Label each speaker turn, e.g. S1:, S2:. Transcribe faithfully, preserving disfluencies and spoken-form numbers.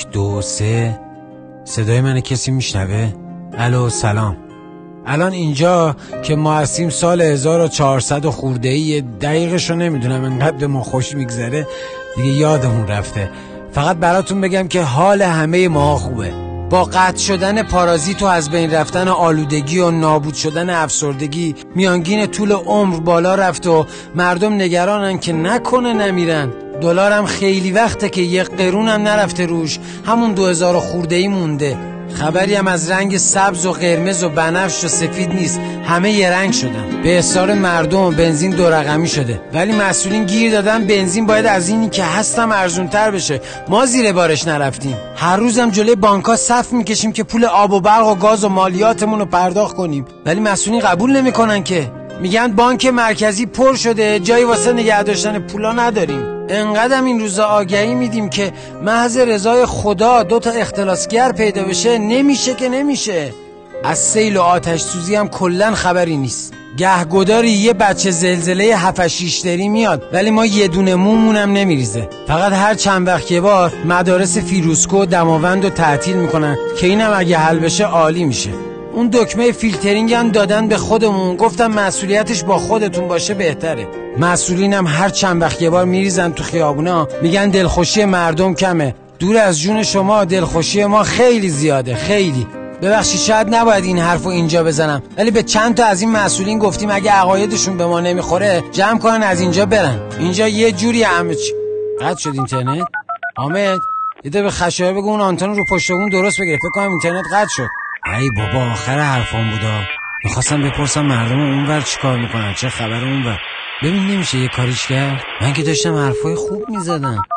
S1: یک دو سه. صدای من کسی میشنوه؟ الو سلام. الان اینجا که ما هستیم سال هزار و چهارصد و خورده ای، دقیقشو نمیدونم، انقدر به ما خوش میگذره دیگه یادمون رفته. فقط براتون بگم که حال همه ما خوبه. با قطع شدن پارازیت و از بین رفتن آلودگی و نابود شدن افسردگی، میانگین طول عمر بالا رفت و مردم نگرانن که نکنه نمیرن. دلارم خیلی وقته که یک قرون هم نرفته روش، همون دو هزار خورده ای مونده. خبری هم از رنگ سبز و قرمز و بنفش و سفید نیست، همه یه رنگ شدن. به اصرار مردم بنزین دو رقمی شده، ولی مسئولین گیر دادن بنزین باید از اینی که هستم ارزون تر بشه. ما زیر بارش نرفتیم. هر روزم جلوی بانک‌ها صف میکشیم که پول آب و برق و گاز و مالیاتمون رو پرداخت کنیم، ولی مسئولین قبول نمیکنن که. میگن بانک مرکزی پر شده، جایی واسه نگه داشتن پولا نداریم. انقدرم این روزا آگهی میدیم که محض رضای خدا دو تا اختلاسگر پیدا بشه نمیشه که نمیشه. از سیل و آتش سوزی هم کلن خبری نیست. گهگداری یه بچه زلزله هفت شش دری میاد، ولی ما یه دونه مومونم نمیریزه. فقط هر چند وقت یه بار مدارس فیروزکو و دماوند رو تعطیل میکنن که اینم اگه حل بشه عالی میشه. اون دکمه فیلترینگ هم دادن به خودمون، گفتم مسئولیتش با خودتون باشه بهتره. مسئولینم هر چند وقت یه بار میریزن تو خیابونا، میگن دلخوشی مردم کمه. دور از جون شما، دلخوشی ما خیلی زیاده، خیلی. ببخشید شاید نباید این حرفو اینجا بزنم، ولی به چند تا از این مسئولین گفتیم اگه عقایدشون به ما نمیخوره جمع کنن از اینجا برن. اینجا یه جوری همه چی. قطع شد اینترنت. حامد یه ده به خشایار بگو اون آنتن رو پشت بون درست بگیره، فکر کنم اینترنت قطع شد. ای بابا آخر حرفام بودا. میخواستم بپرسم مردم اونور چی کار میکنن، چه خبر اونور. ببین نمیشه یه کاریش کرد؟ من که داشتم حرفای خوب میزدم.